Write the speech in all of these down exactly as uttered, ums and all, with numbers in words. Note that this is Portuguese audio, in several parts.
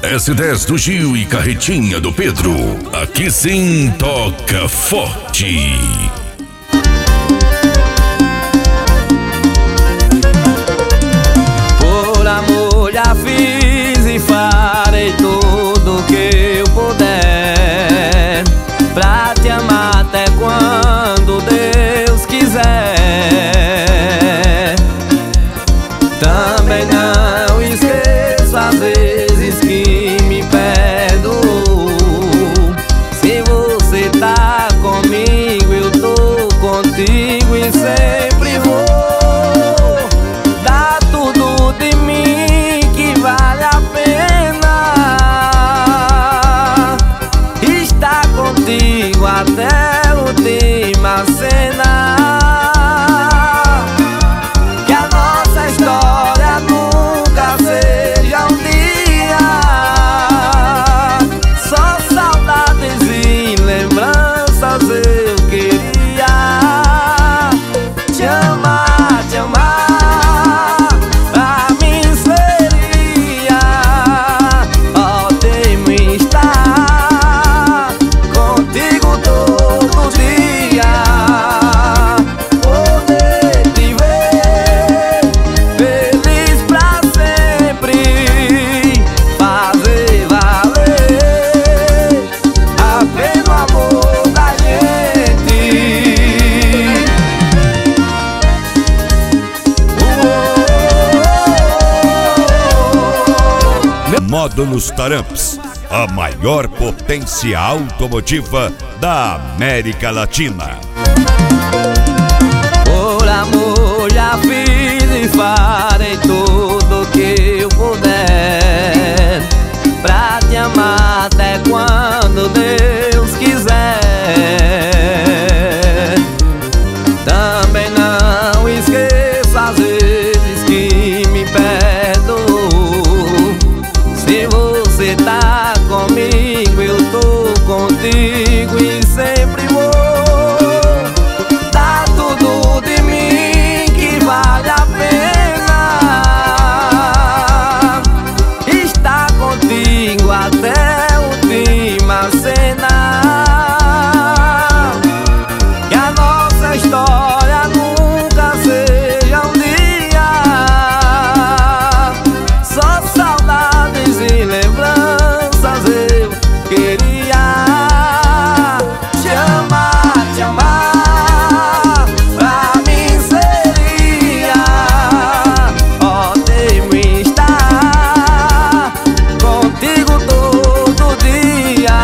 S dez do Gil e Carretinha do Pedro. Aqui sim toca forte. Por amor já fiz e farei tudo que eu puder pra te amar até quando Deus quiser. Também não esqueço às vezes que me perdoou. Se você tá comigo, eu tô contigo e sempre vou dar tudo de mim que vale a pena estar contigo até a última cena. Módulos Taramps, a maior potência automotiva da América Latina. Por amor já fiz e farei tudo que eu puder pra te amar até quando Deus quiser. Também não esqueço às vezes que me perdoou. Se você tá comigo, eu tô contigo e sempre vou dar tudo de mim que vale a pena estar contigo até a última cena. Que a nossa história nunca seja um dia só saudades e lembranças. Eu queria te amar, te amar. Pra mim seria ótimo estar contigo todo dia,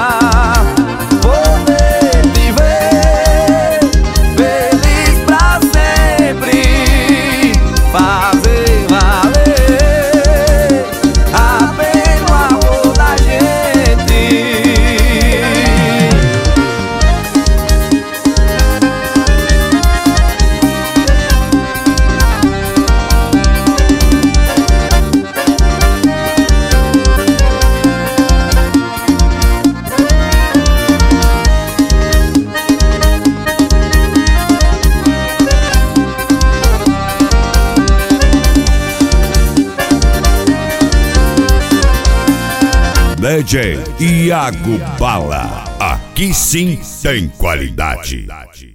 poder te ver feliz pra sempre, fazer valer a pena o amor da gente. D J Iago Bala, aqui sim tem qualidade.